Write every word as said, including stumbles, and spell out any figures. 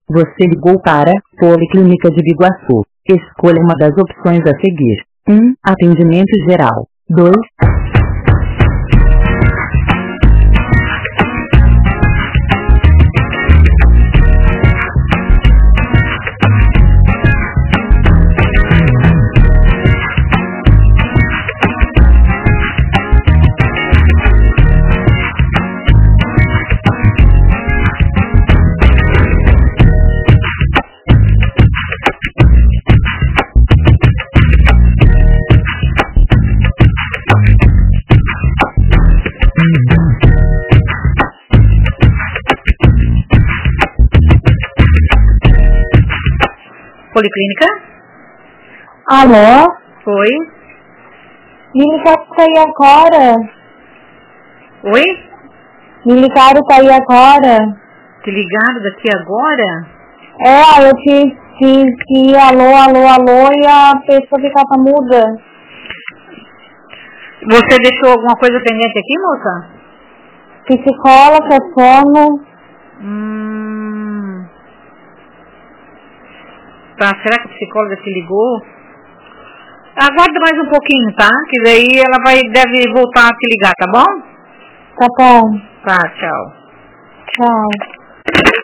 Você ligou para Policlínica de Biguaçu. Escolha uma das opções a seguir. um. Atendimento geral. dois. Policlínica? Alô? Oi? Me ligaram pra ir agora. Oi? Me ligaram pra ir agora. Te ligaram daqui agora? É, eu te disse que alô, alô, alô e a pessoa ficava muda. Você deixou alguma coisa pendente aqui, moça? Psicóloga, sono. Hum... Tá, será que a psicóloga te ligou? Aguarda mais um pouquinho, tá? Que daí ela vai, deve voltar a te ligar, tá bom? Tá bom. Tá, tchau. Tchau.